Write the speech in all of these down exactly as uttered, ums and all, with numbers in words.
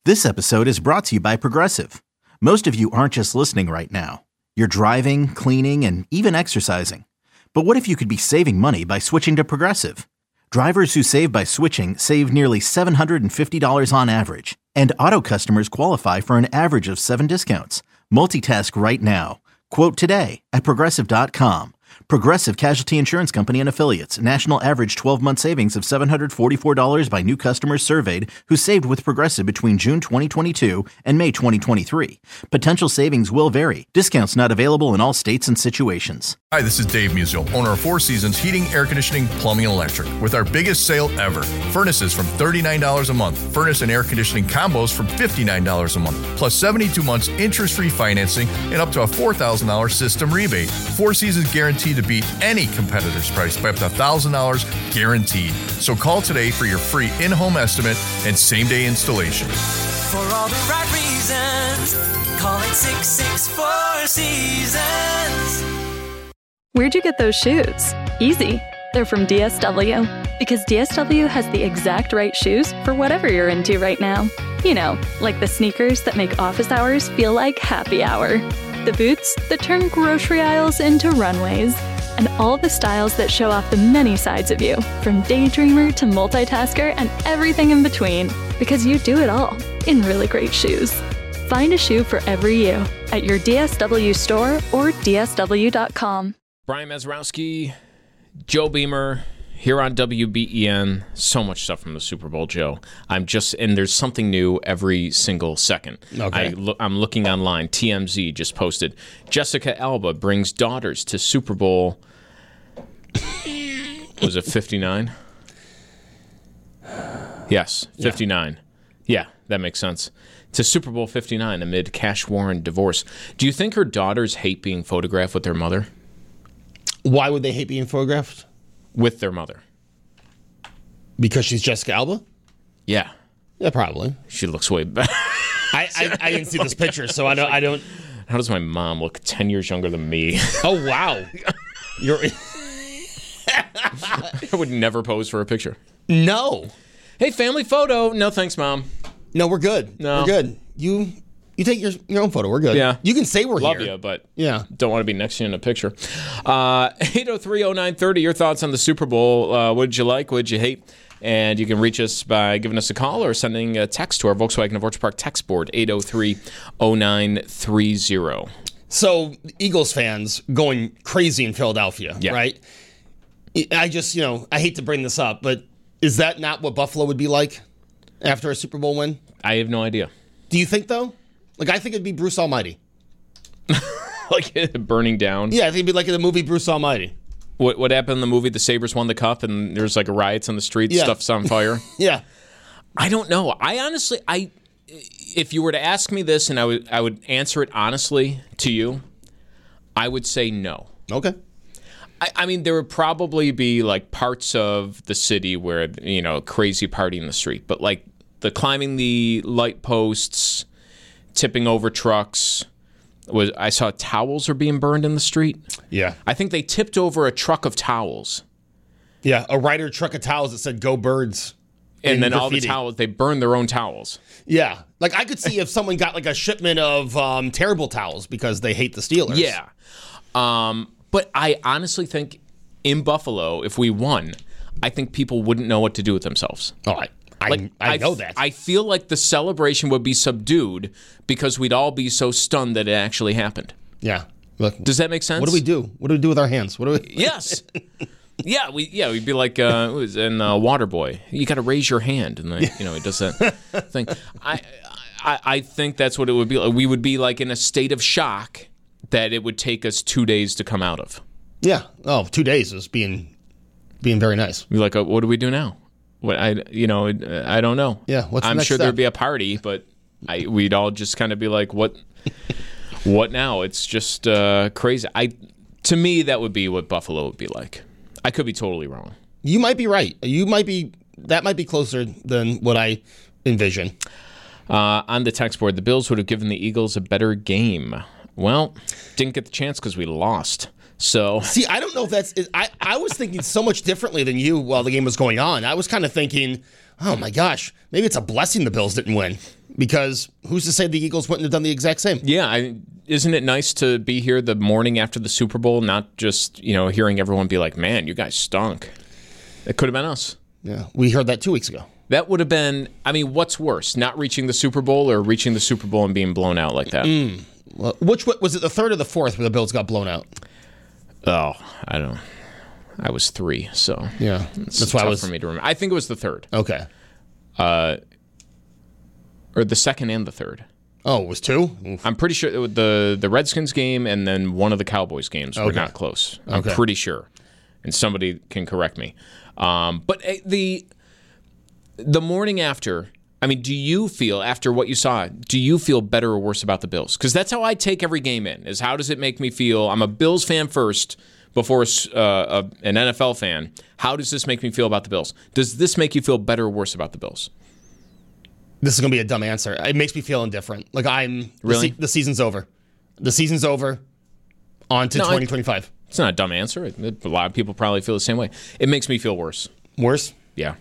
This episode is brought to you by Progressive. Most of you aren't just listening right now. You're driving, cleaning, and even exercising. But what if you could be saving money by switching to Progressive? Drivers who save by switching save nearly seven hundred fifty dollars on average. And auto customers qualify for an average of seven discounts. Multitask right now. Quote today at Progressive dot com. Progressive Casualty Insurance Company and Affiliates. National average twelve-month savings of seven hundred forty-four dollars by new customers surveyed who saved with Progressive between June twenty twenty-two and May twenty twenty-three. Potential savings will vary. Discounts not available in all states and situations. Hi, this is Dave Musial, owner of Four Seasons Heating, Air Conditioning, Plumbing, and Electric. With our biggest sale ever. Furnaces from thirty-nine dollars a month. Furnace and air conditioning combos from fifty-nine dollars a month. Plus seventy-two months interest-free financing and up to a four thousand dollars system rebate. Four Seasons guaranteed to beat any competitor's price by up to one thousand dollars guaranteed. So call today for your free in-home estimate and same-day installation. For all the right reasons, call it six six four Seasons. Where'd you get those shoes? Easy. They're from D S W. Because D S W has the exact right shoes for whatever you're into right now. You know, like the sneakers that make office hours feel like happy hour. The boots that turn grocery aisles into runways. And all the styles that show off the many sides of you, from daydreamer to multitasker and everything in between. Because you do it all in really great shoes. Find a shoe for every you at your D S W store or D S W dot com. Brian Mazurowski, Joe Beamer, here on W B E N. So much stuff from the Super Bowl, Joe. I'm just, and there's something new every single second. Okay. I lo- I'm looking online. T M Z just posted, Jessica Alba brings daughters to Super Bowl. Was it fifty-nine? Yes, fifty-nine. Yeah. yeah, that makes sense. To Super Bowl fifty-nine amid Cash Warren divorce. Do you think her daughters hate being photographed with their mother? Why would they hate being photographed? With their mother. Because she's Jessica Alba? Yeah. Yeah, probably. She looks way better. I, I, I didn't see this picture, so I don't. I don't. How does my mom look ten years younger than me? Oh, wow. You're. I would never pose for a picture. No. Hey, family photo. No, thanks, Mom. No, we're good. No. We're good. You you take your your own photo. We're good. Yeah. You can say we're Love here. you, but yeah. don't want to be next to you in a picture. Uh, eight oh three oh nine thirty, your thoughts on the Super Bowl. Uh, what did you like? What did you hate? And you can reach us by giving us a call or sending a text to our Volkswagen of Orchard Park text board, eight oh three oh nine thirty. So, Eagles fans going crazy in Philadelphia, yeah. right? I just, you know, I hate to bring this up, but is that not what Buffalo would be like after a Super Bowl win? I have no idea. Do you think, though? Like, I think it'd be Bruce Almighty. Like burning down? Yeah, I think it'd be like in the movie Bruce Almighty. What what happened in the movie? The Sabres won the cup and there's like riots on the streets, yeah. stuff's on fire? Yeah. I don't know. I honestly, I if you were to ask me this and I would I would answer it honestly to you, I would say no. Okay. I, I mean, there would probably be like parts of the city where, you know, crazy party in the street, but like the climbing the light posts, tipping over trucks. Was I saw towels are being burned in the street. Yeah. I think they tipped over a truck of towels. Yeah, a Ryder truck of towels that said "Go Birds," and then graffiti. all the towels they burned their own towels. Yeah, like I could see if someone got like a shipment of um, terrible towels because they hate the Steelers. Yeah, um, but I honestly think in Buffalo, if we won, I think people wouldn't know what to do with themselves. Oh, I, I, like, I know I, that. I feel like the celebration would be subdued because we'd all be so stunned that it actually happened. Yeah. Look, does that make sense? What do we do? What do we do with our hands? What do we? Yes. Yeah, we yeah we'd be like uh, in uh, Waterboy. You got to raise your hand, and then, you know, he does that thing. I, I I think that's what it would be like. We would be like in a state of shock that it would take us two days to come out of. Yeah. Oh, two days is being being very nice. We're like, uh, what do we do now? What I you know I don't know. Yeah. What's the I'm next sure step? there'd be a party, but I we'd all just kind of be like, what what now? It's just uh, crazy. I to me that would be what Buffalo would be like. I could be totally wrong. You might be right. You might be. That might be closer than what I envision. Uh, on the text board, the Bills would have given the Eagles a better game. Well, didn't get the chance because we lost. So see, I don't know if that's. I I was thinking so much differently than you while the game was going on. I was kind of thinking, oh my gosh, maybe it's a blessing the Bills didn't win. Because who's to say the Eagles wouldn't have done the exact same? Yeah, I, isn't it nice to be here the morning after the Super Bowl, not just, you know, hearing everyone be like, man, you guys stunk. It could have been us. Yeah, we heard that two weeks ago. That would have been, I mean, what's worse, not reaching the Super Bowl or reaching the Super Bowl and being blown out like that? Mm. Well, which was it, the third or the fourth where the Bills got blown out? Oh, I don't I was three, so yeah, it's that's tough why I was for me to remember. I think it was the third. Okay. Uh, or the second and the third. Oh, it was two? Oof. I'm pretty sure it was the the Redskins game and then one of the Cowboys games were Okay. not close. I'm Okay. pretty sure, and somebody can correct me. Um, but uh, the the morning after, I mean, do you feel after what you saw? Do you feel better or worse about the Bills? Because that's how I take every game in. Is how does it make me feel? I'm a Bills fan first before uh, a, an N F L fan. How does this make me feel about the Bills? Does this make you feel better or worse about the Bills? This is going to be a dumb answer. It makes me feel indifferent. Like I'm Really? The, se- the season's over. The season's over. On to No, I- twenty twenty-five. It's not a dumb answer. A lot of people probably feel the same way. It makes me feel worse. Worse? Yeah.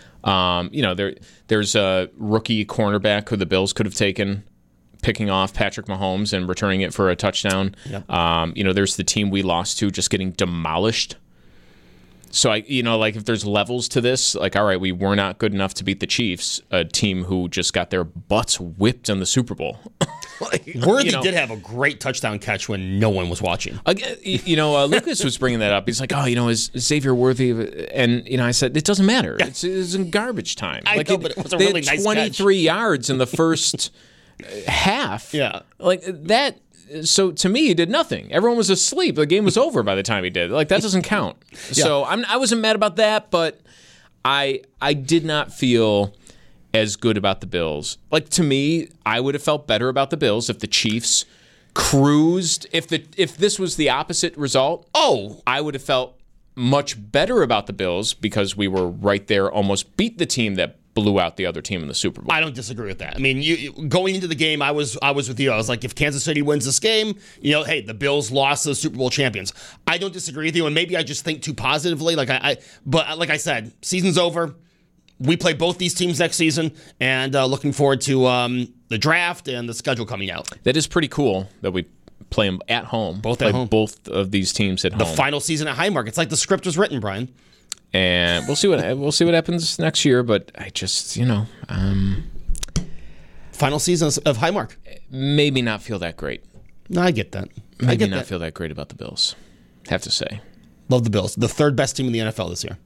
Um, you know, there there's a rookie cornerback who the Bills could have taken, picking off Patrick Mahomes and returning it for a touchdown. Yep. Um, you know, there's the team we lost to just getting demolished. So, I, you know, like if there's levels to this, like, all right, we were not good enough to beat the Chiefs, a team who just got their butts whipped in the Super Bowl. Like, Worthy you know, did have a great touchdown catch when no one was watching. Again, you know, uh, Lucas was bringing that up. He's like, "Oh, you know, is Xavier Worthy?" And you know, I said, "It doesn't matter. It's, it's in garbage time." I like know, but it was a they really had nice twenty-three yards in the first half. Yeah. like that. So to me, he did nothing. Everyone was asleep. The game was over by the time he did. Like that doesn't count. So I'm, I wasn't mad about that, but I I did not feel as good about the Bills. Like to me, I would have felt better about the Bills if the Chiefs cruised. If the if this was the opposite result, Oh, I would have felt much better about the Bills because we were right there, almost beat the team that blew out the other team in the Super Bowl. I don't disagree with that. I mean, you, you going into the game, I was I was with you. I was like, if Kansas City wins this game, you know, hey, the Bills lost to the Super Bowl champions. I don't disagree with you, and maybe I just think too positively. Like I, I but like I said, season's over. We play both these teams next season, and uh, looking forward to um, the draft and the schedule coming out. That is pretty cool that we play them at home. Both play at home. Both of these teams at The home. final season at Highmark. It's like the script was written, Brian. And we'll see what we'll see what happens next year. But I just, you know, um, Final season of Highmark. maybe not feel that great. No, I get that. I Maybe get not that. feel that great about the Bills. Have to say. Love the Bills. The third best team in the N F L this year.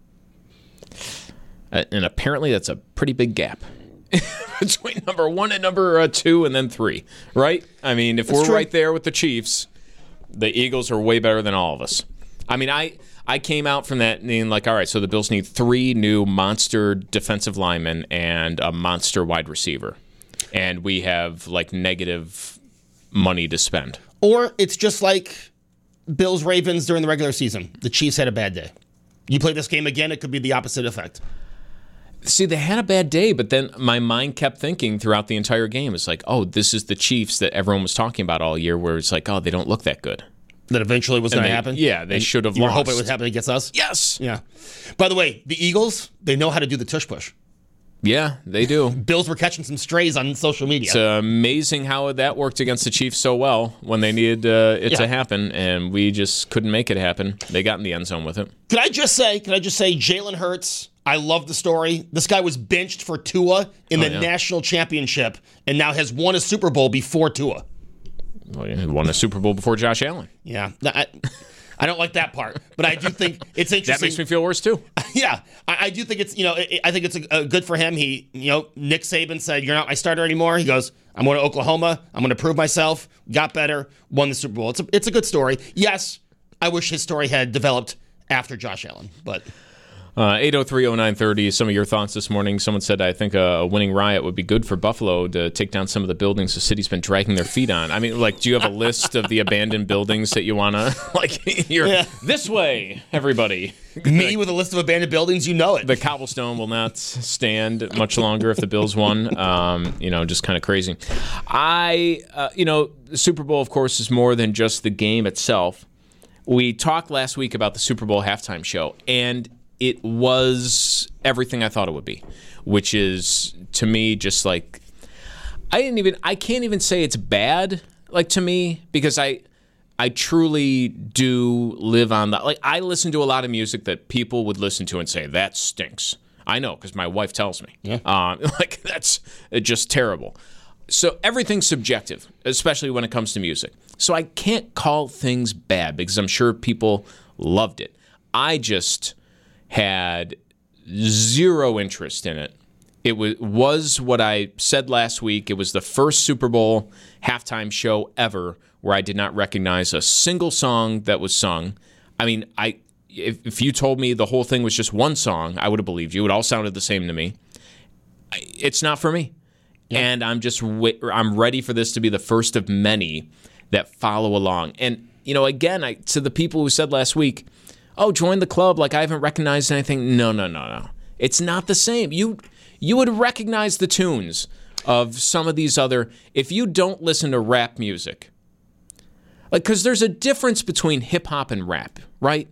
Uh, and apparently that's a pretty big gap between number one and number uh, two and then three, right? I mean, if That's we're true. right there with the Chiefs, the Eagles are way better than all of us. I mean, I I came out from that being like, all right, so the Bills need three new monster defensive linemen and a monster wide receiver. And we have like negative money to spend. Or it's just like Bills Ravens during the regular season. The Chiefs had a bad day. You play this game again, it could be the opposite effect. See, they had a bad day, but then my mind kept thinking throughout the entire game, it's like, oh, this is the Chiefs that everyone was talking about all year, where it's like, oh, they don't look that good. That eventually was And going to they- happen. yeah, they And should have You were lost. hoping it would happen against us. Yes. Yeah. By the way, the Eagles, they know how to do the tush push. Yeah, they do. Bills were catching some strays on social media. It's uh, amazing how that worked against the Chiefs so well when they needed uh, it Yeah. to happen, and we just couldn't make it happen. They got in the end zone with it. Could I just say, could I just say, Jalen Hurts, I love the story. This guy was benched for Tua in Oh, the yeah. national championship and now has won a Super Bowl before Tua. Well, he won a Super Bowl before Josh Allen. Yeah. I, I don't like that part, but I do think it's interesting. That makes me feel worse, too. Yeah, I, I do think it's, you know, it, I think it's a, a good for him. He, you know, Nick Saban said, "You're not my starter anymore." He goes, "I'm going to Oklahoma. I'm going to prove myself." Got better, won the Super Bowl. It's a, it's a good story. Yes, I wish his story had developed after Josh Allen, but Uh, eight oh three oh nine thirty, some of your thoughts this morning. Someone said, I think a, a winning riot would be good for Buffalo to take down some of the buildings the city's been dragging their feet on. I mean, like, do you have a list of the abandoned buildings that you want to, like, you're Yeah. this way, everybody. me with a list of abandoned buildings, you know it. The cobblestone will not stand much longer if the Bills won. Um, you know, just kind of crazy. I, uh, you know, the Super Bowl, of course, is more than just the game itself. We talked last week about the Super Bowl halftime show, and it was everything I thought it would be, which is, to me, just like, I didn't even. I can't even say it's bad. Like to me, because I, I truly do live on that. Like I listen to a lot of music that people would listen to and say that stinks. I know because my wife tells me. Yeah. Um, like that's just terrible. So everything's subjective, especially when it comes to music. So I can't call things bad because I'm sure people loved it. I just had zero interest in it. It was, was what I said last week. It was the first Super Bowl halftime show ever where I did not recognize a single song that was sung. I mean, I if, if you told me the whole thing was just one song, I would have believed you. It all sounded the same to me. It's not for me. Yeah. And I'm just I'm ready for this to be the first of many that follow along. And, you know, again, I, to the people who said last week, oh, join the club, like I haven't recognized anything. No, no, no, no. It's not the same. You you would recognize the tunes of some of these other, if you don't listen to rap music. Like, because there's a difference between hip-hop and rap, right?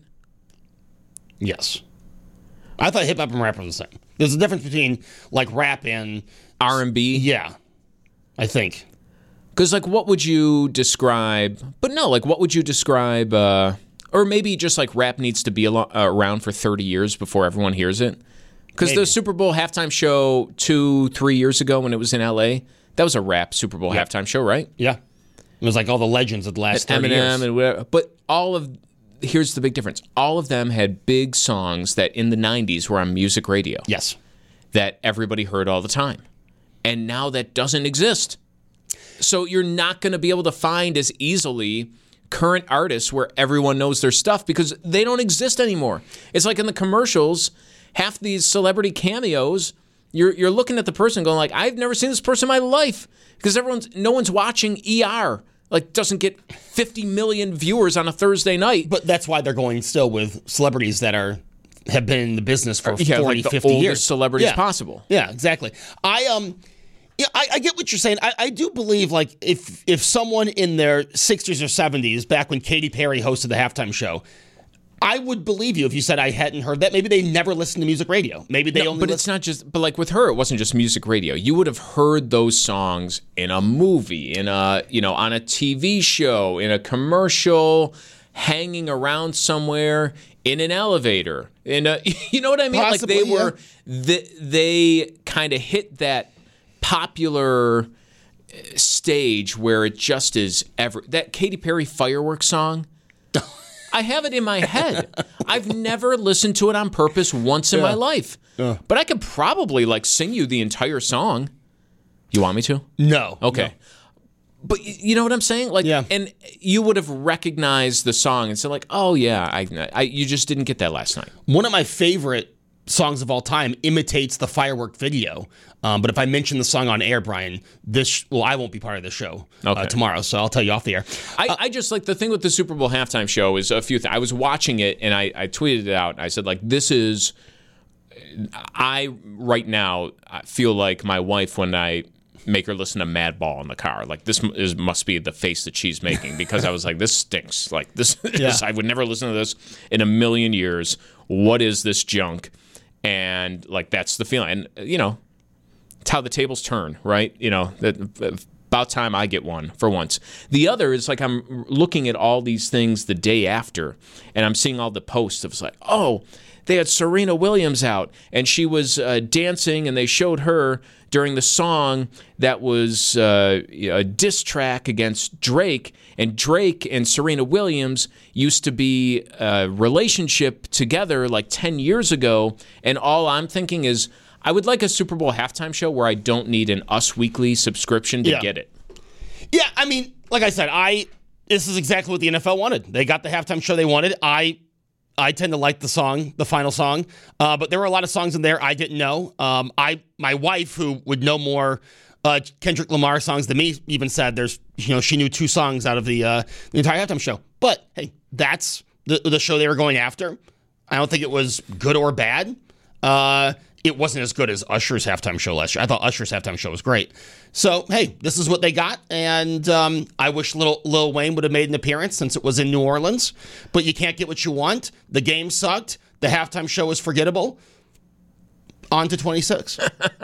Yes. I thought hip-hop and rap were the same. There's a difference between, like, rap and R and B? Yeah, I think. Because, like, what would you describe... But no, like, what would you describe... Uh, or maybe just, like, rap needs to be al- uh, around for thirty years before everyone hears it? Because the Super Bowl halftime show two, three years ago when it was in L A, that was a rap Super Bowl yep. halftime show, right? Yeah. It was like all the legends of the last and thirty Eminem years. And whatever. But all of... Here's the big difference. All of them had big songs that in the nineties were on music radio. Yes. That everybody heard all the time. And now that doesn't exist. So you're not going to be able to find as easily current artists where everyone knows their stuff because they don't exist anymore. It's like in the commercials, half these celebrity cameos, you're you're looking at the person going like, I've never seen this person in my life because everyone's no one's watching E R. Like, doesn't get fifty million viewers on a Thursday night. But that's why they're going still with celebrities that are have been in the business for yeah, forty, like the fifty oldest years. Celebrities yeah. possible. Yeah, exactly. I um, yeah, I, I get what you're saying. I, I do believe like if if someone in their sixties or seventies, back when Katy Perry hosted the halftime show, I would believe you if you said I hadn't heard that. Maybe they never listened to music radio. Maybe they no, only. But listen- it's not just. But like with her, it wasn't just music radio. You would have heard those songs in a movie, in a you know, on a T V show, in a commercial, hanging around somewhere, in an elevator, in a. You know what I mean? Possibly, like they yeah. were. They, they kind of hit that popular stage where it just is ever that Katy Perry Fireworks song. I have it in my head. I've never listened to it on purpose once in yeah. my life. Yeah. But I could probably like sing you the entire song. You want me to? No. Okay. No. But you know what I'm saying? Like, yeah. And you would have recognized the song and said like, oh yeah, I, I, you just didn't get that last night. One of my favorite songs of all time imitates the firework video. Um, but if I mention the song on air, Brian, this well, I won't be part of the show okay. uh, tomorrow, so I'll tell you off the air. I, uh, I just like the thing with the Super Bowl halftime show is a few things. I was watching it and I, I tweeted it out. I said like, this is, I right now I feel like my wife when I make her listen to Madball in the car. Like this is must be the face that she's making because I was like, this stinks. Like this, yeah. is, I would never listen to this in a million years. What is this junk? And like that's the feeling. And you know, it's how the tables turn, right? You know, that about time I get one for once. The other is like I'm looking at all these things the day after, and I'm seeing all the posts. It was like, oh, they had Serena Williams out, and she was uh, dancing, and they showed her during the song that was uh, a diss track against Drake, and Drake and Serena Williams used to be a relationship together like ten years ago, and all I'm thinking is I would like a Super Bowl halftime show where I don't need an Us Weekly subscription to yeah. get it. Yeah, I mean, like I said, I this is exactly what the N F L wanted. They got the halftime show they wanted. I I tend to like the song, the final song, uh, but there were a lot of songs in there I didn't know. Um, I my wife, who would know more uh, Kendrick Lamar songs than me, even said there's you know she knew two songs out of the uh, the entire halftime show. But hey, that's the the show they were going after. I don't think it was good or bad. Uh, it wasn't as good as Usher's halftime show last year. I thought Usher's halftime show was great. So, hey, this is what they got, and um, I wish Lil, Lil Wayne would have made an appearance since it was in New Orleans, but you can't get what you want. The game sucked. The halftime show was forgettable. On to twenty-six.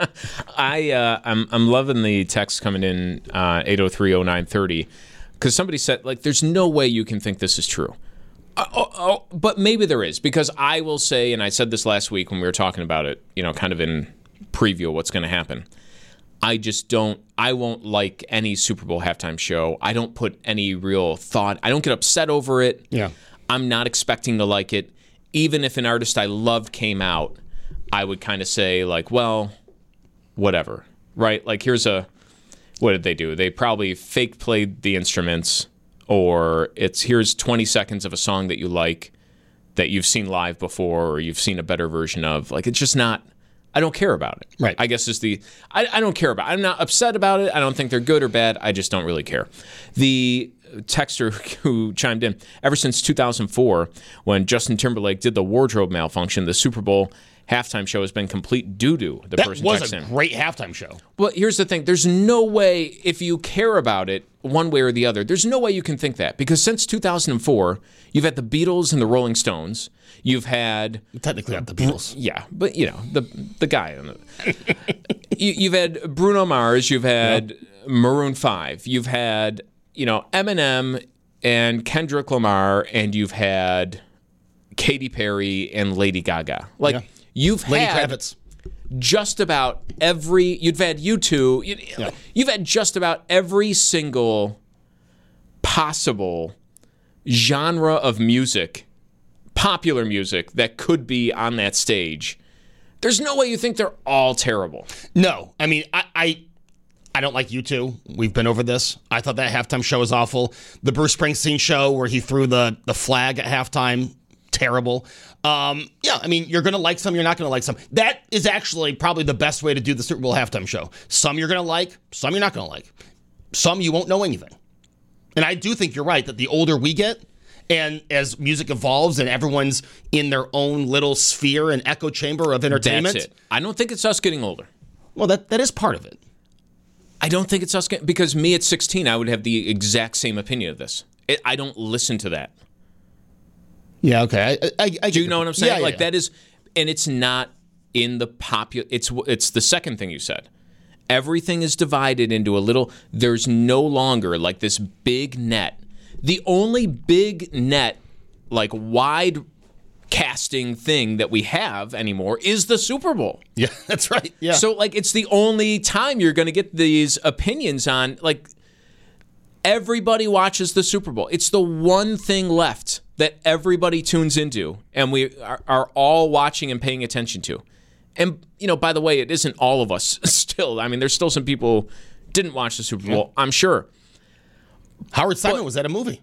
I uh, I'm I'm loving the text coming in uh, eight oh three oh nine thirty because somebody said like there's no way you can think this is true. Uh, oh, oh, but maybe there is, because I will say, and I said this last week when we were talking about it, you know, kind of in preview of what's going to happen. I just don't, I won't like any Super Bowl halftime show. I don't put any real thought. I don't get upset over it. Yeah. I'm not expecting to like it. Even if an artist I loved came out, I would kind of say like, well, whatever, right? Like here's a, what did they do? They probably fake played the instruments, or it's here's twenty seconds of a song that you like that you've seen live before or you've seen a better version of. Like it's just not, I don't care about it. Right. I guess is the, I, I don't care about it. I'm not upset about it. I don't think they're good or bad. I just don't really care. The texter who chimed in, ever since two thousand four, when Justin Timberlake did the wardrobe malfunction, the Super Bowl halftime show has been complete doo-doo. The That person was texts a in. great halftime show. Well, here's the thing. There's no way, if you care about it one way or the other, there's no way you can think that. Because since two thousand four, you've had the Beatles and the Rolling Stones. You've had... Technically not the Beatles. Yeah, but, you know, the the guy. On the, you, you've had Bruno Mars. You've had yep. Maroon five. You've had, you know, Eminem and Kendrick Lamar. And you've had Katy Perry and Lady Gaga. Like... Yeah. You've Lady had Kravitz. just about every, you've had U two, you, yeah. you've had just about every single possible genre of music, popular music, that could be on that stage. There's no way you think they're all terrible. No. I mean, I... I I don't like U two. We've been over this. I thought that halftime show was awful. The Bruce Springsteen show where he threw the, the flag at halftime, terrible. Um, yeah, I mean, you're going to like some, you're not going to like some. That is actually probably the best way to do the Super Bowl halftime show. Some you're going to like, some you're not going to like. Some you won't know anything. And I do think you're right that the older we get, and as music evolves and everyone's in their own little sphere and echo chamber of entertainment. That's it. I don't think it's us getting older. Well, that that is part of it. I don't think it's us getting, because me at sixteen, I would have the exact same opinion of this. It, I don't listen to that. Yeah, okay. I, I, I Do you know what I'm saying? Yeah, like yeah. that is, and it's not in the popular. It's it's the second thing you said. Everything is divided into a little. There's no longer like this big net. The only big net, like wide casting thing that we have anymore is the Super Bowl. Yeah, that's right. Yeah. So like it's the only time you're going to get these opinions on. Like everybody watches the Super Bowl. It's the one thing left that everybody tunes into and we are, are all watching and paying attention to. And, you know, by the way, it isn't all of us still. I mean, there's still some people who didn't watch the Super Bowl, yeah. I'm sure. Howard Simon but, was at a movie.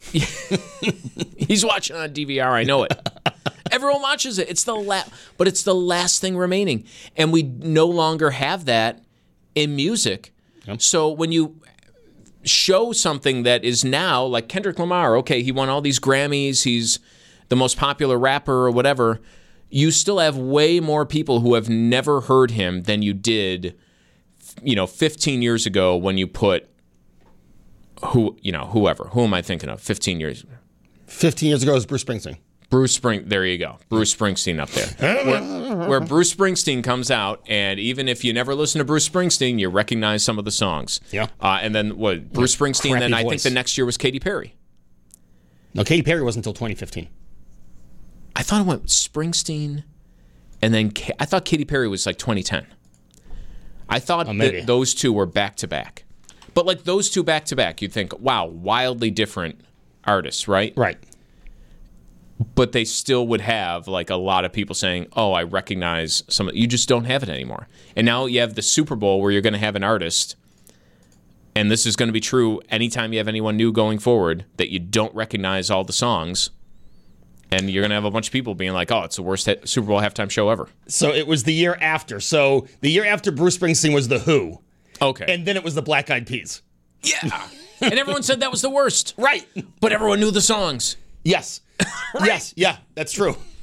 He's watching on D V R, I know it. Everyone watches it. It's the la- But it's the last thing remaining. And we no longer have that in music. Yep. So when you show something that is now like Kendrick Lamar, okay, he won all these Grammys, he's the most popular rapper or whatever, you still have way more people who have never heard him than you did, you know, fifteen years ago when you put who, you know, whoever. Who am I thinking of? fifteen years ago. fifteen years ago was Bruce Springsteen. Bruce Spring, there you go. Bruce Springsteen up there. Where, where Bruce Springsteen comes out, and even if you never listen to Bruce Springsteen, you recognize some of the songs. Yeah. Uh, and then what? Bruce Springsteen. Crappy Then I voice. think the next year was Katy Perry. No, Katy Perry wasn't until twenty fifteen. I thought it went Springsteen, and then Ka- I thought Katy Perry was like twenty ten. I thought Oh, maybe. that those two were back to back, but like those two back to back, you'd think, wow, wildly different artists, right? Right. But they still would have like a lot of people saying, oh, I recognize some. You just don't have it anymore. And now you have the Super Bowl where you're going to have an artist, and this is going to be true anytime you have anyone new going forward, that you don't recognize all the songs, and you're going to have a bunch of people being like, oh, it's the worst ha- Super Bowl halftime show ever. So it was the year after. So the year after Bruce Springsteen was The Who. Okay. And then it was the Black Eyed Peas. Yeah. And everyone said that was the worst. Right. But everyone knew the songs. Yes. Yes. Yeah, that's true.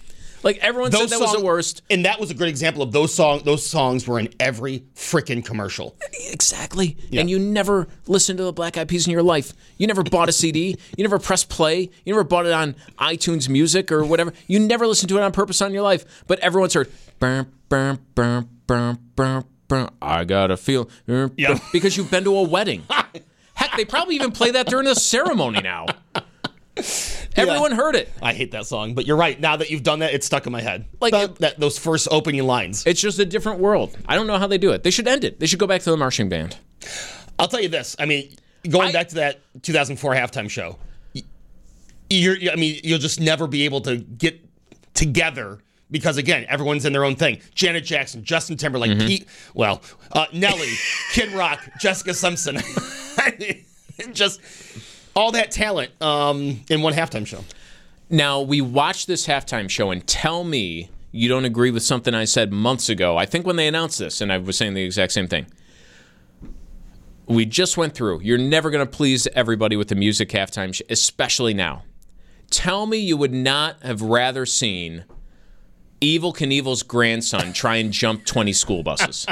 Like, everyone Those said that was song- the worst. And that was a great example of those song. Those songs were in every freaking commercial. Exactly. Yeah. And you never listened to the Black Eyed Peas in your life. You never bought a C D. You never pressed play. You never bought it on iTunes Music or whatever. You never listened to it on purpose on your life. But everyone's heard, burn, burn, burn, burn, burn, burn. I gotta feel, burn, Yeah. burn, because you've been to a wedding. Heck, they probably even play that during the ceremony now. Everyone heard it. I hate that song, but you're right. Now that you've done that, it's stuck in my head. Like, That- it- that, those first opening lines. It's just a different world. I don't know how they do it. They should end it. They should go back to the marching band. I'll tell you this. I mean, going I- back to that two thousand four halftime show, y- you're, I mean, you'll just never be able to get together because, again, everyone's in their own thing. Janet Jackson, Justin Timberlake, Mm-hmm. Pete, well, uh, Nelly, Kid Rock, Jessica Simpson. I mean, just all that talent um, in one halftime show. Now, we watched this halftime show, and tell me you don't agree with something I said months ago. I think when they announced this, and I was saying the exact same thing. We just went through. You're never going to please everybody with the music halftime show, especially now. Tell me you would not have rather seen Evel Knievel's grandson try and jump twenty school buses.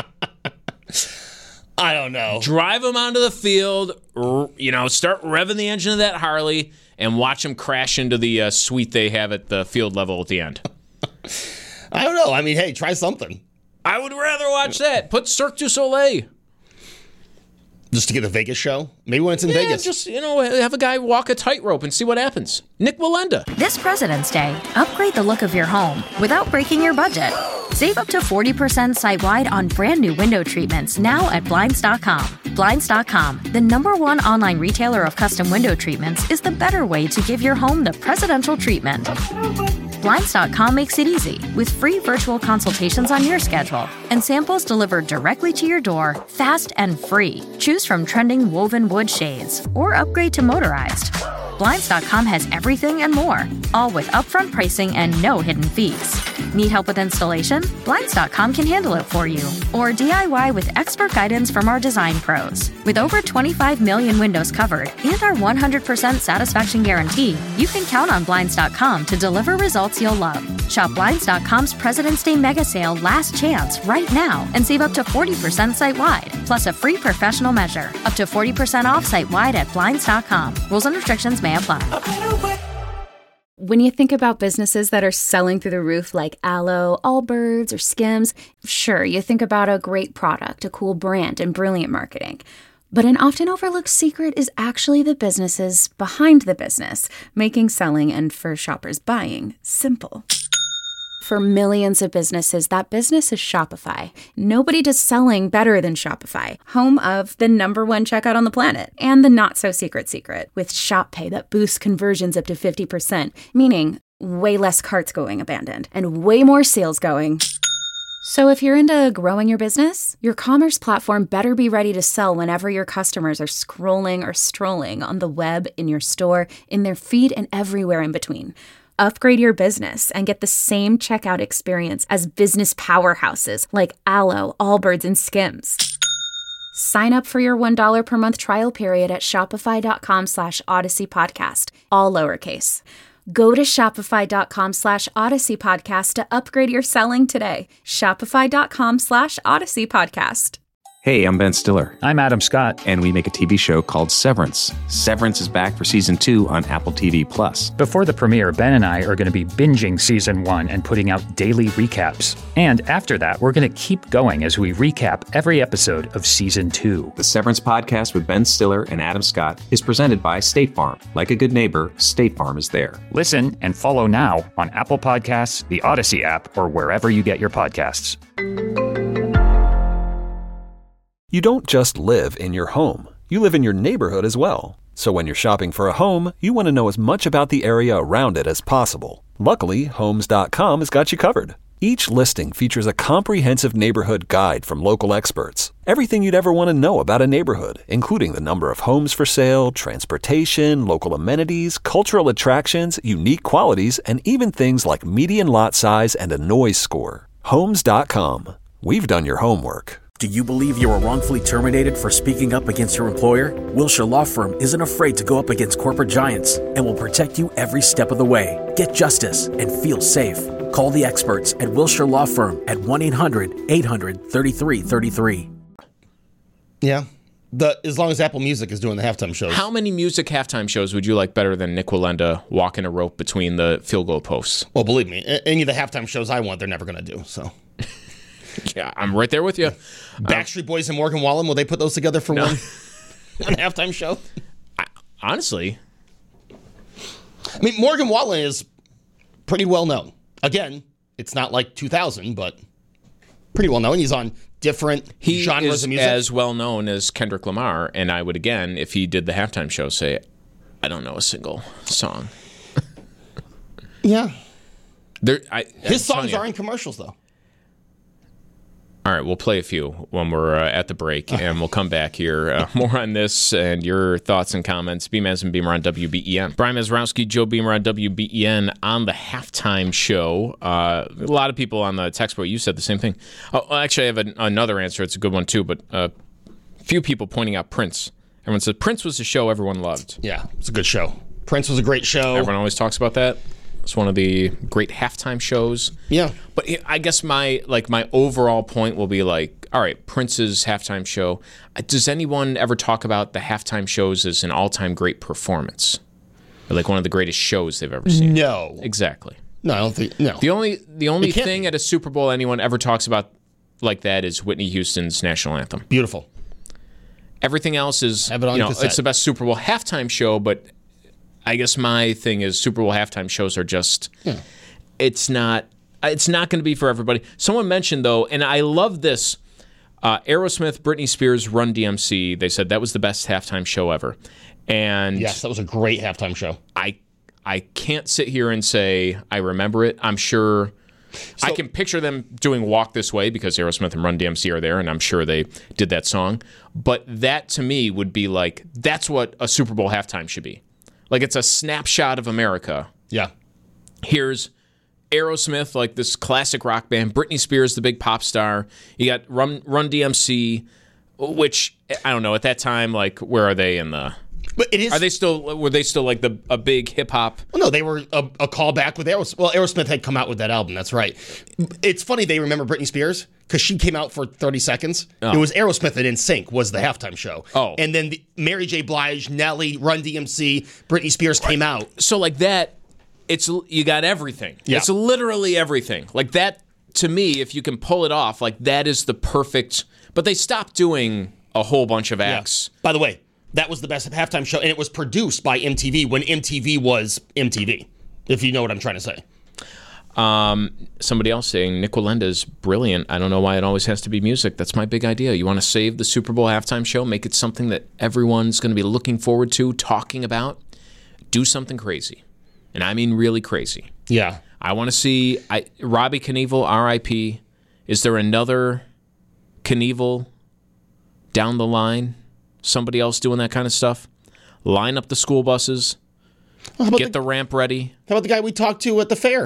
I don't know. Drive him onto the field, r- you know, start revving the engine of that Harley, and watch him crash into the uh, suite they have at the field level at the end. I don't know. I mean, hey, try something. I would rather watch that. Put Cirque du Soleil. Just to get a Vegas show? Maybe when it's in Yeah, Vegas. just, you know, have a guy walk a tightrope and see what happens. Nick Wallenda. This President's Day, upgrade the look of your home without breaking your budget. Save up to forty percent site-wide on brand new window treatments now at Blinds dot com. Blinds dot com, the number one online retailer of custom window treatments, is the better way to give your home the presidential treatment. Blinds dot com makes it easy with free virtual consultations on your schedule and samples delivered directly to your door, fast and free. Choose from trending woven wood shades or upgrade to motorized. Blinds dot com has everything and more, all with upfront pricing and no hidden fees. Need help with installation? Blinds dot com can handle it for you. Or D I Y with expert guidance from our design pros. With over twenty-five million windows covered and our one hundred percent satisfaction guarantee, you can count on Blinds dot com to deliver results you'll love. Shop Blinds dot com's President's Day mega sale last chance right now and save up to forty percent site-wide, plus a free professional measure. Up to forty percent off site-wide at Blinds dot com. Rules and restrictions may apply. When you think about businesses that are selling through the roof like Aloe, Allbirds, or Skims, sure, you think about a great product, a cool brand, and brilliant marketing. But an often overlooked secret is actually the businesses behind the business, making selling and for shoppers buying simple. For millions of businesses, that business is Shopify. Nobody does selling better than Shopify, home of the number one checkout on the planet, and the not-so-secret secret, with Shop Pay that boosts conversions up to fifty percent, meaning way less carts going abandoned, and way more sales going. So if you're into growing your business, your commerce platform better be ready to sell whenever your customers are scrolling or strolling on the web, in your store, in their feed, and everywhere in between. Upgrade your business and get the same checkout experience as business powerhouses like Aloe, Allbirds, and Skims. Sign up for your one dollar per month trial period at shopify.com slash Odyssey Podcast, all lowercase. Go to shopify.com slash Odyssey Podcast to upgrade your selling today. Shopify.com slash Odyssey Podcast. Hey, I'm Ben Stiller. I'm Adam Scott. And we make a T V show called Severance. Severance is back for season two on Apple T V Plus. Before the premiere, Ben and I are going to be binging season one and putting out daily recaps. And after that, we're going to keep going as we recap every episode of season two. The Severance podcast with Ben Stiller and Adam Scott is presented by State Farm. Like a good neighbor, State Farm is there. Listen and follow now on Apple Podcasts, the Odyssey app, or wherever you get your podcasts. You don't just live in your home. You live in your neighborhood as well. So when you're shopping for a home, you want to know as much about the area around it as possible. Luckily, Homes dot com has got you covered. Each listing features a comprehensive neighborhood guide from local experts. Everything you'd ever want to know about a neighborhood, including the number of homes for sale, transportation, local amenities, cultural attractions, unique qualities, and even things like median lot size and a noise score. Homes dot com. We've done your homework. Do you believe you were wrongfully terminated for speaking up against your employer? Wilshire Law Firm isn't afraid to go up against corporate giants and will protect you every step of the way. Get justice and feel safe. Call the experts at Wilshire Law Firm at one eight hundred eight hundred thirty-three thirty-three. Yeah. The, as long as Apple Music is doing the halftime shows. How many music halftime shows would you like better than Nick Wallenda walking a rope between the field goal posts? Well, believe me, any of the halftime shows I want, they're never going to do. So, yeah, I'm right there with you. Backstreet um, Boys and Morgan Wallen, will they put those together for no. one, one halftime show? I, honestly, I mean, Morgan Wallen is pretty well known. Again, it's not like two thousand, but pretty well known. He's on different he genres is of music. As well known as Kendrick Lamar, and I would again, if he did the halftime show, say, "I don't know a single song." Yeah, there. I, His songs you, are in commercials, though. All right, we'll play a few when we're uh, at the break, and we'll come back here. Uh, more on this and your thoughts and comments. Beamaz and Beamer on W B E N. Brian Mazurowski, Joe Beamer on W B E N on the halftime show. Uh, a lot of people on the text board, you said the same thing. Oh, actually, I have an, another answer. It's a good one, too, but a uh, few people pointing out Prince. Everyone said Prince was a show everyone loved. Yeah, it's a good show. Prince was a great show. Everyone always talks about that. It's one of the great halftime shows. Yeah. But I guess my like my overall point will be like, all right, Prince's halftime show. Does anyone ever talk about the halftime shows as an all-time great performance? Or like one of the greatest shows they've ever seen? No. Exactly. No, I don't think, no. The only, the only thing at a Super Bowl anyone ever talks about like that is Whitney Houston's national anthem. Beautiful. Everything else is, Have it on you know, cassette. it's the best Super Bowl halftime show, but I guess my thing is Super Bowl halftime shows are just, yeah. it's not it's not going to be for everybody. Someone mentioned, though, and I love this, uh, Aerosmith, Britney Spears, Run D M C, they said that was the best halftime show ever. And yes, that was a great halftime show. I I can't sit here and say I remember it. I'm sure so, I can picture them doing Walk This Way because Aerosmith and Run D M C are there, and I'm sure they did that song. But that, to me, would be like, that's what a Super Bowl halftime should be. Like, it's a snapshot of America. Yeah. Here's Aerosmith, like this classic rock band. Britney Spears, the big pop star. You got Run, Run D M C, which, I don't know, at that time, like, where are they in the... But it is. Are they still? Were they still like the a big hip hop? Well, no, they were a, a callback with Aerosmith. Well, Aerosmith had come out with that album. That's right. It's funny they remember Britney Spears because she came out for thirty seconds. Oh. It was Aerosmith and N Sync was the halftime show. Oh, and then the, Mary J. Blige, Nelly, Run D M C, Britney Spears right. came out. So like that, it's you got everything. Yeah. It's literally everything. Like that to me, if you can pull it off, like that is the perfect. But they stopped doing a whole bunch of acts. Yeah. By the way. That was the best halftime show, and it was produced by M T V when M T V was M T V, if you know what I'm trying to say. Um, somebody else saying, Nick Wallenda is brilliant. I don't know why it always has to be music. That's my big idea. You want to save the Super Bowl halftime show, make it something that everyone's going to be looking forward to, talking about. Do something crazy. And I mean really crazy. Yeah. I want to see I, Robbie Knievel, R I P Is there another Knievel down the line? Somebody else doing that kind of stuff? Line up the school buses. Well, get the, the ramp ready. How about the guy we talked to at the fair?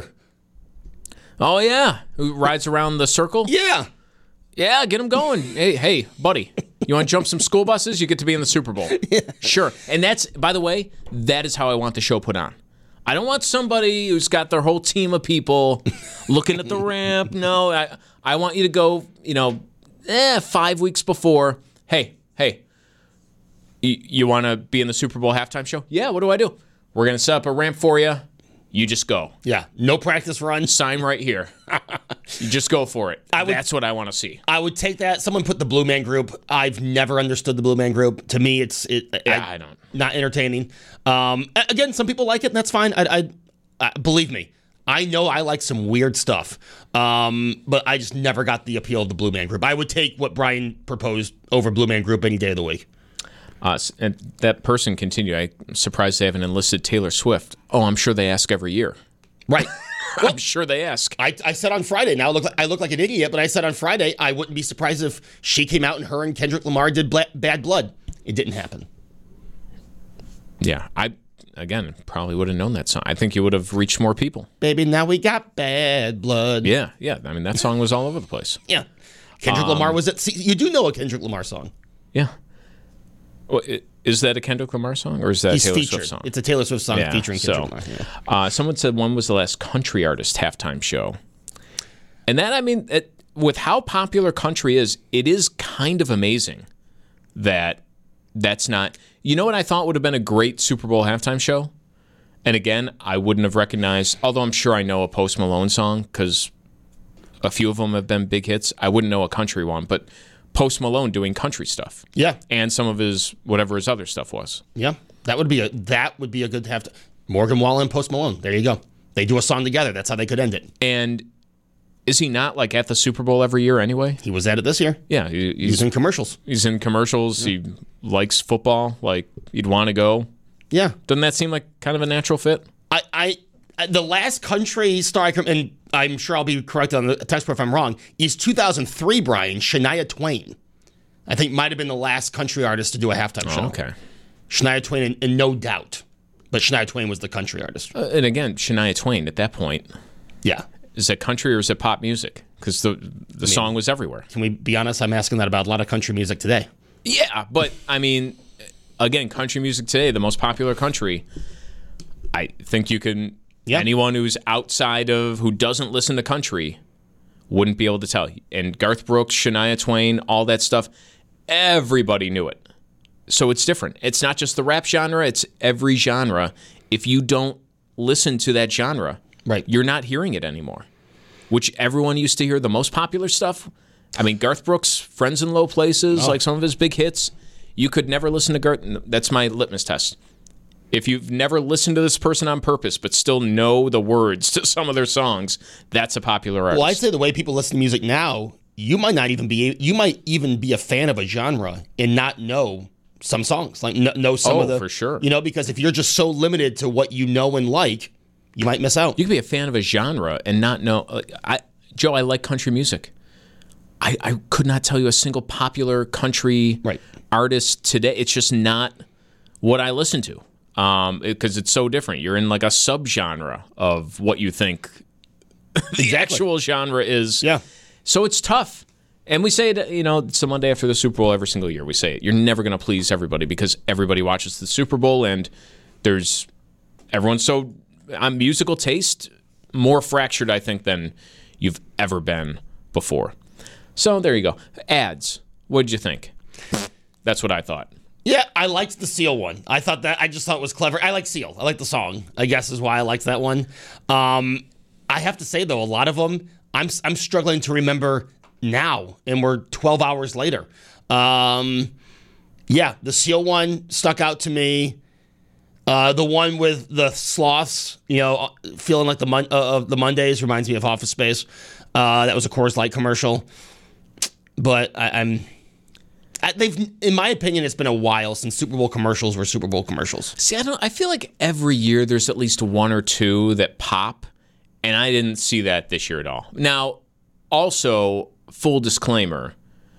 Oh, yeah. Who rides around the circle? Yeah. Yeah, get him going. Hey, hey, buddy, you want to jump some school buses? You get to be in the Super Bowl. Yeah. Sure. And that's, by the way, that is how I want the show put on. I don't want somebody who's got their whole team of people looking at the ramp. No, I, I want you to go, you know, eh, five weeks before. Hey, hey. You, you want to be in the Super Bowl halftime show? Yeah, what do I do? We're going to set up a ramp for you. You just go. Yeah, no practice run. Sign right here. You just go for it. I would, That's what I want to see. I would take that. Someone put the Blue Man Group. I've never understood the Blue Man Group. To me, it's it, yeah, I, I don't. Not entertaining. Um, again, some people like it, and that's fine. I, I, I believe me. I know I like some weird stuff, um, but I just never got the appeal of the Blue Man Group. I would take what Brian proposed over Blue Man Group any day of the week. Uh, and that person continued, I'm surprised they haven't enlisted Taylor Swift. Oh, I'm sure they ask every year. Right. Well, I'm sure they ask. I, I said on Friday, now I look, like, I look like an idiot, but I said on Friday I wouldn't be surprised if she came out and her and Kendrick Lamar did Bla- Bad Blood. It didn't happen. Yeah, I, again, probably would have known that song. I think you would have reached more people. Baby, now we got bad blood. Yeah, yeah. I mean, that song was all over the place. Yeah. Kendrick um, Lamar was at, see, you do know a Kendrick Lamar song. Yeah. Well, Is that a Kendrick Lamar song, or is that He's a Taylor featured. Swift song? It's a Taylor Swift song Yeah, featuring so, Kendrick Lamar. Yeah. Uh, someone said, when was the last country artist halftime show? And that, I mean, it, with how popular country is, it is kind of amazing that that's not... You know what I thought would have been a great Super Bowl halftime show? And again, I wouldn't have recognized, although I'm sure I know a Post Malone song, because a few of them have been big hits. I wouldn't know a country one, but Post Malone doing country stuff. Yeah. And some of his, whatever his other stuff was. Yeah. That would be a that would be a good to have to... Morgan Wallen and Post Malone. There you go. They do a song together. That's how they could end it. And is he not like at the Super Bowl every year anyway? He was at it this year. Yeah. He, he's, he's in commercials. He's in commercials. Yeah. He likes football. Like, you'd want to go. Yeah. Doesn't that seem like kind of a natural fit? I, I the last country star, I can, and I'm sure I'll be corrected on the text if I'm wrong, is two thousand three, Brian, Shania Twain. I think might have been the last country artist to do a halftime show. Oh, okay. Shania Twain, and, and no doubt. But Shania Twain was the country artist. Uh, and again, Shania Twain, at that point. Yeah. Is it country or is it pop music? Because the, the I mean, song was everywhere. Can we be honest? I'm asking that about a lot of country music today. Yeah, but, I mean... Again, country music today, the most popular country. I think you can, yep. anyone who's outside of, who doesn't listen to country, wouldn't be able to tell. And Garth Brooks, Shania Twain, all that stuff, everybody knew it. So it's different. It's not just the rap genre, it's every genre. If you don't listen to that genre, right. you're not hearing it anymore. Which everyone used to hear the most popular stuff. I mean, Garth Brooks, Friends in Low Places, oh. like some of his big hits. You could never listen to Garth. That's my litmus test. If you've never listened to this person on purpose but still know the words to some of their songs, that's a popular artist. Well, I'd say the way people listen to music now, you might not even be you might even be a fan of a genre and not know some songs, like know some oh, of the. For sure. You know, because if you're just so limited to what you know and like, you might miss out. You could be a fan of a genre and not know. Like, I, Joe, I like country music. I, I could not tell you a single popular country right. artist today. It's just not what I listen to um, because it, it's so different. You're in like a subgenre of what you think the exactly. actual genre is. Yeah. So it's tough. And we say it, you know, it's the Monday after the Super Bowl every single year. We say it. You're never going to please everybody because everybody watches the Super Bowl and there's everyone's so on musical taste more fractured, I think, than you've ever been before. So there you go. Ads. What did you think? That's what I thought. Yeah, I liked the Seal one. I thought that I just thought it was clever. I like Seal. I like the song. I guess is why I liked that one. Um, I have to say though, a lot of them I'm I'm struggling to remember now, and we're twelve hours later. Um, yeah, the Seal one stuck out to me. Uh, the one with the sloths, you know, feeling like the mon- uh, the Mondays reminds me of Office Space. Uh, that was a Coors Light commercial. But I, I'm, I, they've, in my opinion, it's been a while since Super Bowl commercials were Super Bowl commercials. See, I don't. I feel like every year there's at least one or two that pop, and I didn't see that this year at all. Now, also, full disclaimer,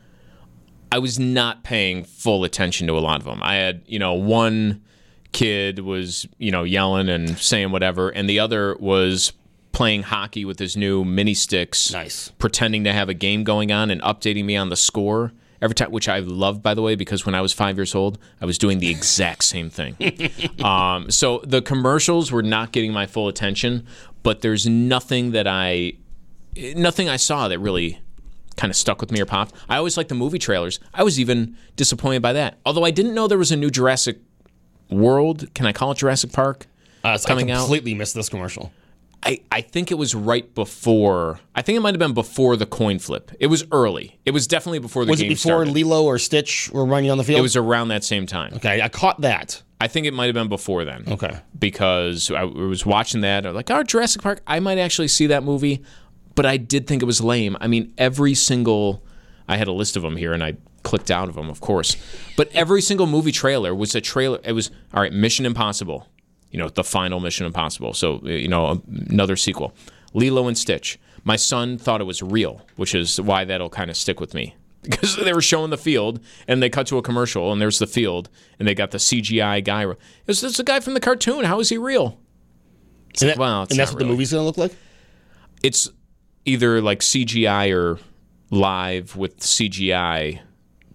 I was not paying full attention to a lot of them. I had, you know, one kid was, you know, yelling and saying whatever, and the other was playing hockey with his new mini sticks, nice, pretending to have a game going on and updating me on the score every time, which I loved, by the way, because when I was five years old, I was doing the exact same thing. um, so the commercials were not getting my full attention, but there's nothing that I, nothing I saw that really kind of stuck with me or popped. I always liked the movie trailers. I was even disappointed by that. Although I didn't know there was a new Jurassic World, can I call it Jurassic Park, uh, so coming out. I completely out. missed this commercial. I, I think it was right before. I think it might have been before the coin flip. It was early. It was definitely before the was game started. Was it before started. Lilo or Stitch were running on the field? It was around that same time. Okay, I caught that. I think it might have been before then. Okay. Because I was watching that. I was like, oh, Jurassic Park, I might actually see that movie. But I did think it was lame. I mean, every single... I had a list of them here, and I clicked out of them, of course. But every single movie trailer was a trailer. It was, all right, Mission Impossible. You know, the final Mission Impossible. So, you know, another sequel. Lilo and Stitch. My son thought it was real, which is why that'll kind of stick with me. Because they were showing the field, and they cut to a commercial, and there's the field, and they got the C G I guy. It's this a guy from the cartoon. How is he real? It's and like, that, well, it's and that's not what really. The movie's going to look like? It's either like C G I or live with C G I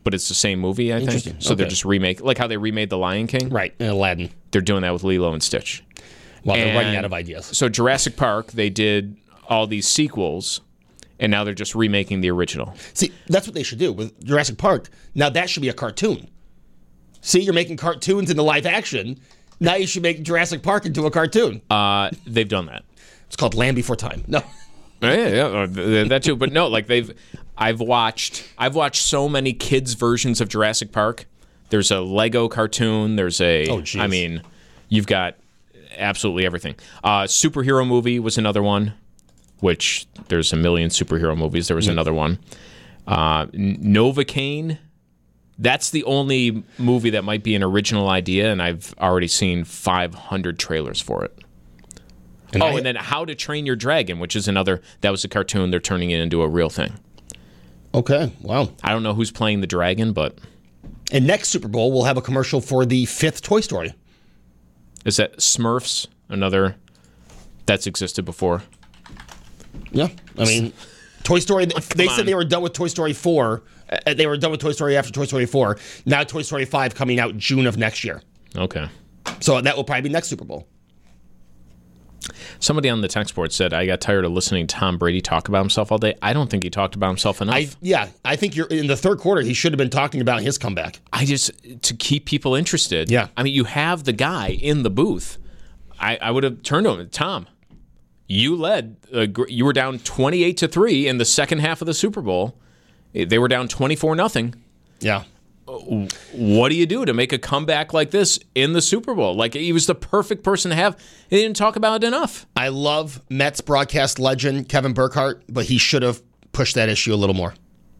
but it's the same movie, I think. Interesting. So they're Okay. just remake, like how they remade The Lion King. Right, and Aladdin. They're doing that with Lilo and Stitch. Well, they're running And out of ideas. So Jurassic Park, they did all these sequels, and now they're just remaking the original. See, that's what they should do with Jurassic Park. Now that should be a cartoon. See, you're making cartoons into live action. Now you should make Jurassic Park into a cartoon. Uh, they've done that. It's called Land Before Time. No. Yeah, yeah, uh, th- that too. But no, like they've, I've watched, I've watched so many kids' versions of Jurassic Park. There's a Lego cartoon. There's a, Oh, jeez. I mean, you've got absolutely everything. Uh, superhero movie was another one, which there's a million superhero movies. There was another one. Uh, N- Novocaine. That's the only movie that might be an original idea, and I've already seen five hundred trailers for it. And oh, I- and then How to Train Your Dragon, which is another, that was a cartoon. They're turning it into a real thing. Okay, wow. I don't know who's playing the dragon, but And next Super Bowl, we'll have a commercial for the fifth Toy Story. is that Smurfs, another that's existed before? Yeah, I mean, Toy Story, they on. said they were done with Toy Story four. Uh, they were done with Toy Story after Toy Story four. Now Toy Story five coming out June of next year. Okay. So that will probably be next Super Bowl. Somebody on the text board said, I got tired of listening to Tom Brady talk about himself all day. I don't think he talked about himself enough. I Yeah, I think you're in the third quarter, he should have been talking about his comeback. I just, to keep people interested. Yeah. I mean, you have the guy in the booth. I, I would have turned to him, Tom, you led, uh, gr- you were down twenty-eight to three in the second half of the Super Bowl. They were down twenty-four nothing. Yeah. What do you do to make a comeback like this in the Super Bowl? Like, he was the perfect person to have. They didn't talk about it enough. I love Mets broadcast legend Kevin Burkhardt, but he should have pushed that issue a little more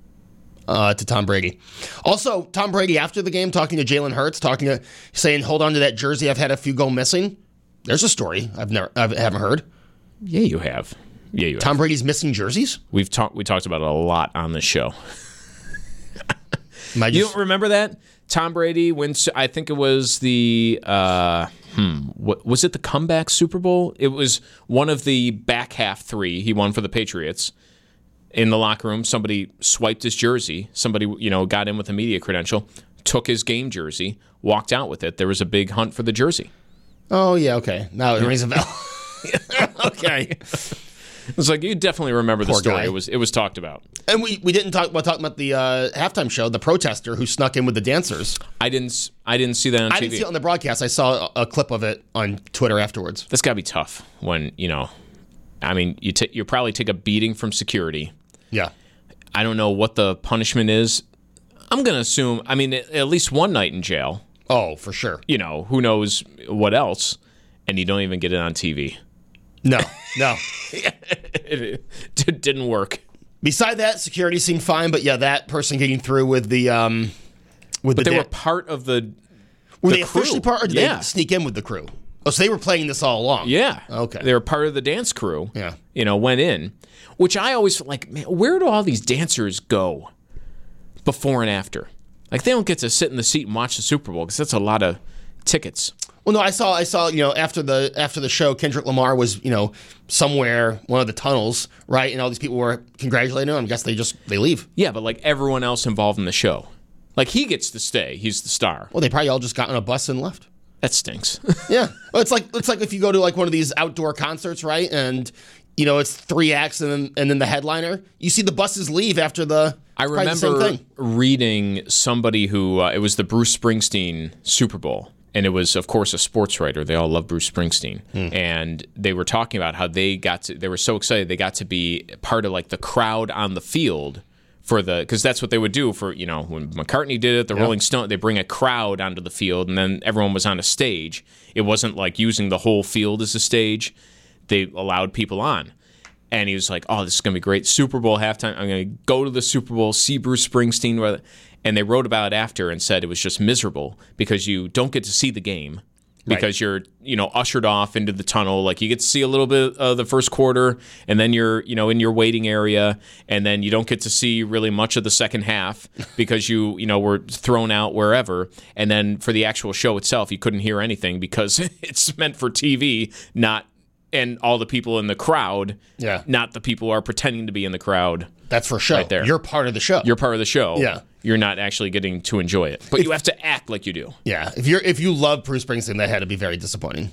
uh, to Tom Brady. Also, Tom Brady after the game talking to Jalen Hurts, talking to saying, "Hold on to that jersey. I've had a few go missing." There's a story I've never I haven't heard. Yeah, you have. Yeah, you have. Tom Brady's missing jerseys. We've talked. We talked about it a lot on this show. Am I You just- don't remember that? Tom Brady wins. I think it was the. Uh, hmm. What, was it the comeback Super Bowl? It was one of the back half three. He won for the Patriots. In the locker room, somebody swiped his jersey. Somebody, you know, got in with a media credential, took his game jersey, walked out with it. There was a big hunt for the jersey. Oh yeah, okay. Now it rings a bell. Okay. It was like, you definitely remember the Poor story. guy. It was it was talked about. And we, we didn't talk about talking about the uh, halftime show, the protester who snuck in with the dancers. I didn't s- I didn't see that on I T V. didn't see it on the broadcast. I saw a, a clip of it on Twitter afterwards. That's got to be tough when, you know, I mean, you ta- you probably take a beating from security. Yeah. I don't know what the punishment is. I'm going to assume, I mean, at at least one night in jail. Oh, for sure. You know, who knows what else, and you don't even get it on T V. No, no. It, it didn't work. Beside that, security seemed fine, but yeah, that person getting through with the um, with But the they da- were part of the were the they officially crew. part, or did Yeah. they sneak in with the crew? Oh, so they were playing this all along. Yeah. Okay. They were part of the dance crew. Yeah. You know, went in, which I always feel like, man, where do all these dancers go before and after? Like, they don't get to sit in the seat and watch the Super Bowl because that's a lot of tickets. Well, no, I saw, I saw, you know, after the after the show, Kendrick Lamar was, you know, somewhere one of the tunnels, right, and all these people were congratulating him. I guess they just they leave. Yeah, but like everyone else involved in the show, like he gets to stay. He's the star. Well, they probably all just got on a bus and left. That stinks. Yeah, well, it's like it's like if you go to like one of these outdoor concerts, right, and you know it's three acts and then and then the headliner. You see the buses leave after the. I probably the same remember thing. reading somebody who uh, it was the Bruce Springsteen Super Bowl. And it was, of course, a sports writer. They all love Bruce Springsteen. Hmm. And they were talking about how they got to, they were so excited they got to be part of like the crowd on the field for the, because that's what they would do for, you know, when McCartney did it, the Rolling Stone, they bring a crowd onto the field and then everyone was on a stage. It wasn't like using the whole field as a stage. They allowed people on. And he was like, oh, this is going to be great. Super Bowl halftime. I'm going to go to the Super Bowl, see Bruce Springsteen. And they wrote about it after and said it was just miserable because you don't get to see the game because you're, you know, ushered off into the tunnel. Like, you get to see a little bit of the first quarter, and then you're, you know, in your waiting area, and then you don't get to see really much of the second half because you, you know, were thrown out wherever. And then for the actual show itself, you couldn't hear anything because it's meant for T V, not and all the people in the crowd, Yeah. not the people who are pretending to be in the crowd. That's for show. Right there. You're part of the show. You're part of the show. Yeah. you're not actually getting to enjoy it. But you have to act like you do. Yeah, if you're if you love Bruce Springsteen, that had to be very disappointing.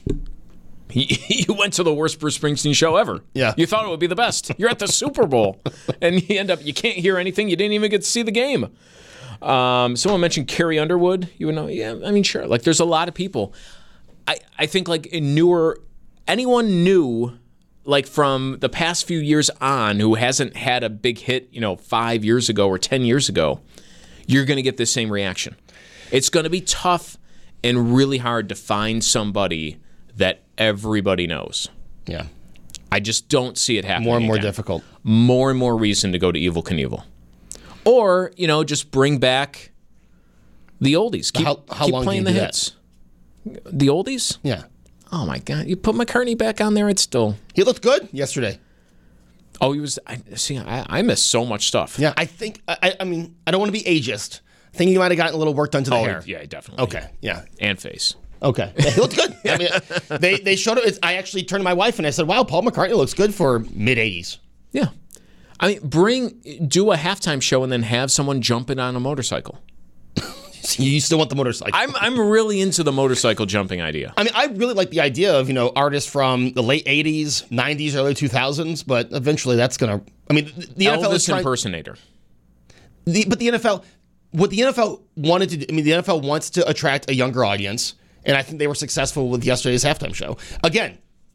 You went to the worst Bruce Springsteen show ever. Yeah. You thought it would be the best. You're at the Super Bowl, and you end up, you can't hear anything. You didn't even get to see the game. Um, someone mentioned Carrie Underwood. You would know, yeah, I mean, sure. Like, there's a lot of people. I, I think, like, in newer, anyone new, like, from the past few years on who hasn't had a big hit, you know, five years ago or ten years ago, you're going to get the same reaction. It's going to be tough and really hard to find somebody that everybody knows. Yeah. I just don't see it happening. More and more again. difficult. More and more reason to go to Evel Knievel. Or, you know, just bring back the oldies. Keep, how how keep long playing do you the do hits. That? The oldies? Yeah. Oh, my God. You put McCartney back on there, it's still... He looked good yesterday. Oh, he was... I, see, I, I missed so much stuff. Yeah, I think... I, I mean, I don't want to be ageist. I think he might have gotten a little work done to the oh, hair. Yeah, definitely. Okay, yeah. And face. Okay. Yeah, he looked good. I mean, they, they showed it. I actually turned to my wife and I said, wow, Paul McCartney looks good for mid-eighties. Yeah. I mean, bring... Do a halftime show and then have someone jumping on a motorcycle. You still want the motorcycle? I'm I'm really into the motorcycle jumping idea. I mean, I really like the idea of, you know, artists from the late eighties, nineties, early two thousands, but eventually that's going to... I mean, the, the Elvis N F L is trying... impersonator. The, but the N F L... What the N F L wanted to do... I mean, the N F L wants to attract a younger audience, and I think they were successful with yesterday's halftime show. Again,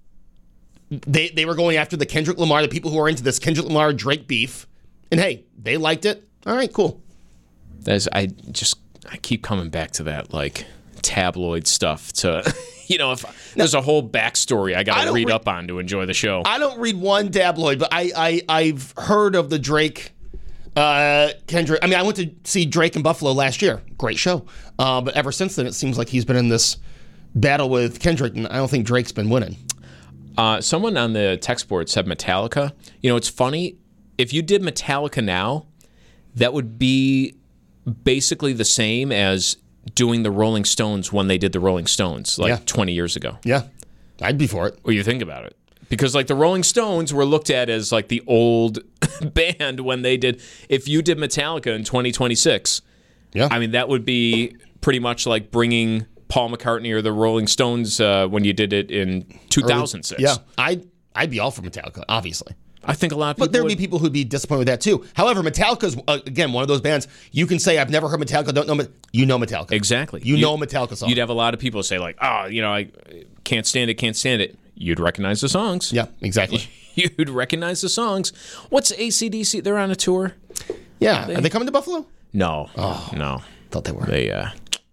they they were going after the Kendrick Lamar, the people who are into this Kendrick Lamar-Drake beef, and hey, they liked it. All right, cool. That's, I just... I keep coming back to that, like, tabloid stuff to, you know, if now, there's a whole backstory I got to read re- up on to enjoy the show. I don't read one tabloid, but I, I, I've heard of the Drake, uh, Kendrick. I mean, I went to see Drake in Buffalo last year. Great show. Uh, but ever since then, it seems like he's been in this battle with Kendrick, and I don't think Drake's been winning. Uh, someone on the text board said Metallica. You know, it's funny. If you did Metallica now, that would be... basically the same as doing the Rolling Stones when they did the Rolling Stones, like yeah. twenty years ago. Yeah, I'd be for it. Well, you think about it. Because, like, the Rolling Stones were looked at as, like, the old band when they did... If you did Metallica in twenty twenty-six, yeah. I mean, that would be pretty much like bringing Paul McCartney or the Rolling Stones uh, when you did it in two thousand six. Early, yeah, I'd, I'd be all for Metallica, obviously. I think a lot of people But there would would be people who'd be disappointed with that too. However, Metallica's, uh, again, one of those bands, you can say, I've never heard Metallica, don't know, you know Metallica. Exactly. You you'd, know Metallica song. You'd have a lot of people say, like, oh, you know, I can't stand it, can't stand it. You'd recognize the songs. Yeah, exactly. You'd recognize the songs. What's A C D C? They're on a tour? Yeah. Are they, Are they coming to Buffalo? No. Oh, no. Thought they were. They, uh,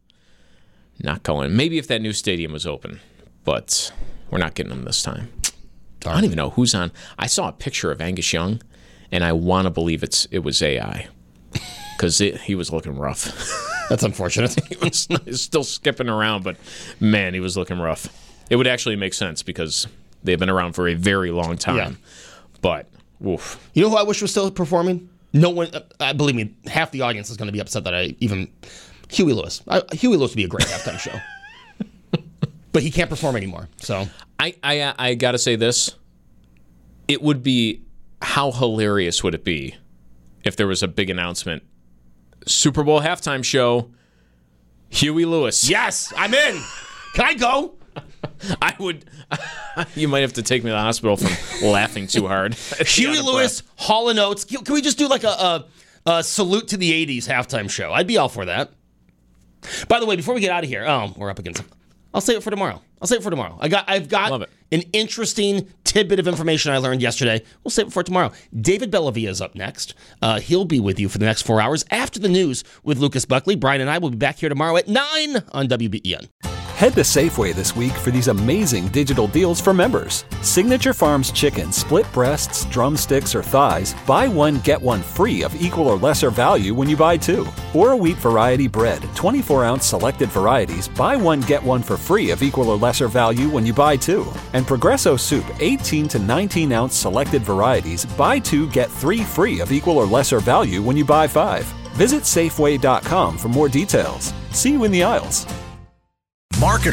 not going. Maybe if that new stadium was open, but we're not getting them this time. Darn. I don't even know who's on. I saw a picture of Angus Young, and I want to believe it's it was A I because he was looking rough. That's unfortunate. he, was, he was still skipping around, but man, he was looking rough. It would actually make sense because they've been around for a very long time. Yeah. But, oof. You know who I wish was still performing? No one. Uh, believe me, half the audience is going to be upset that I even. Huey Lewis. I, Huey Lewis would be a great halftime show. But he can't perform anymore. So I, I I gotta say this. It would be, how hilarious would it be if there was a big announcement? Super Bowl halftime show, Huey Lewis. Yes, I'm in. Can I go? I would. You might have to take me to the hospital from laughing too hard. Huey Lewis, Hall and Oates. Can, can we just do like a, a, a salute to the eighties halftime show? I'd be all for that. By the way, before we get out of here, oh, we're up against it. I'll save it for tomorrow. I'll save it for tomorrow. I got, I've got an interesting tidbit of information I learned yesterday. We'll save it for tomorrow. David Bellavia is up next. Uh, he'll be with you for the next four hours after the news with Lucas Buckley. Brian and I will be back here tomorrow at nine on W B E N. Head to Safeway this week for these amazing digital deals for members. Signature Farms chicken, split breasts, drumsticks, or thighs. Buy one, get one free of equal or lesser value when you buy two. Or wheat variety bread, twenty-four ounce selected varieties. Buy one, get one for free of equal or lesser value when you buy two. And Progresso soup, eighteen to nineteen ounce selected varieties. Buy two, get three free of equal or lesser value when you buy five. Visit Safeway dot com for more details. See you in the aisles. Marketers,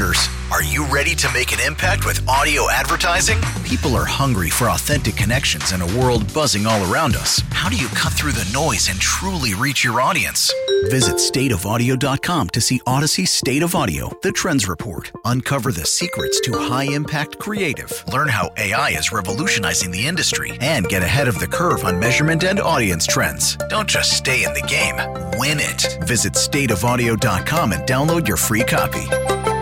Are you ready to make an impact with audio advertising? People are hungry for authentic connections in a world buzzing all around us. How do you cut through the noise and truly reach your audience? Visit state of audio dot com to see Odyssey State of Audio, the Trends Report. Uncover the secrets to high-impact creative. Learn how A I is revolutionizing the industry and get ahead of the curve on measurement and audience trends. Don't just stay in the game, win it. Visit state of audio dot com and download your free copy.